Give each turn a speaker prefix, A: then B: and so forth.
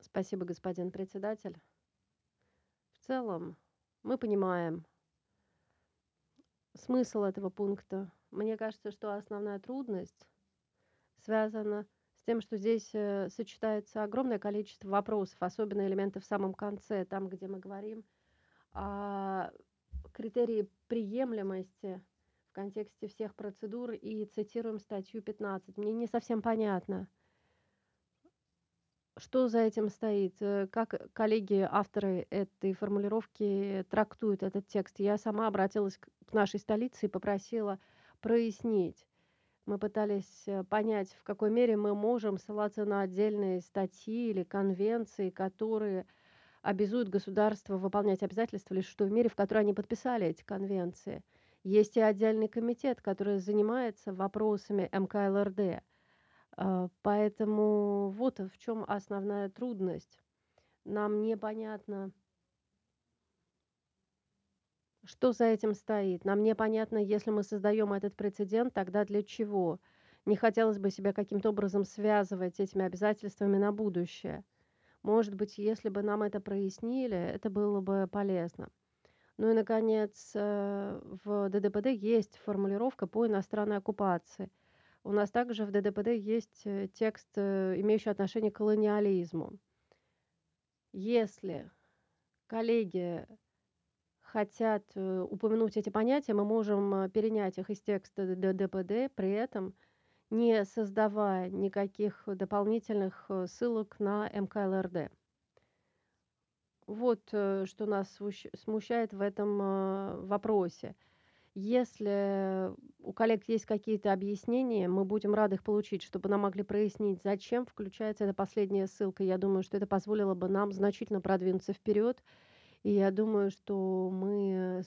A: Спасибо, господин председатель. В целом, мы понимаем смысл этого пункта. Мне кажется, что основная трудность связана с тем, что здесь сочетается огромное количество вопросов, особенно элементы в самом конце, там, где мы говорим о критерии приемлемости в контексте всех процедур и цитируем статью 15. Мне не совсем понятно, что за этим стоит? Как коллеги, авторы этой формулировки трактуют этот текст? Я сама обратилась к нашей столице и попросила прояснить. Мы пытались понять, в какой мере мы можем ссылаться на отдельные статьи или конвенции, которые обязуют государства выполнять обязательства лишь в той мере, в которой они подписали эти конвенции. Есть и отдельный комитет, который занимается вопросами МКЛРД. Поэтому вот в чем основная трудность. Нам непонятно, что за этим стоит. Нам непонятно, если мы создаем этот прецедент, тогда для чего? Не хотелось бы себя каким-то образом связывать этими обязательствами на будущее. Может быть, если бы нам это прояснили, это было бы полезно. Ну и, наконец, в ДДПД есть формулировка по иностранной оккупации. У нас также в ДДПД есть текст, имеющий отношение к колониализму. Если коллеги хотят упомянуть эти понятия, мы можем перенять их из текста ДДПД, при этом не создавая никаких дополнительных ссылок на МКЛРД. Вот что нас смущает в этом вопросе. Если у коллег есть какие-то объяснения, мы будем рады их получить, чтобы нам могли прояснить, зачем включается эта последняя ссылка. Я думаю, что это позволило бы нам значительно продвинуться вперед. И я думаю, что мы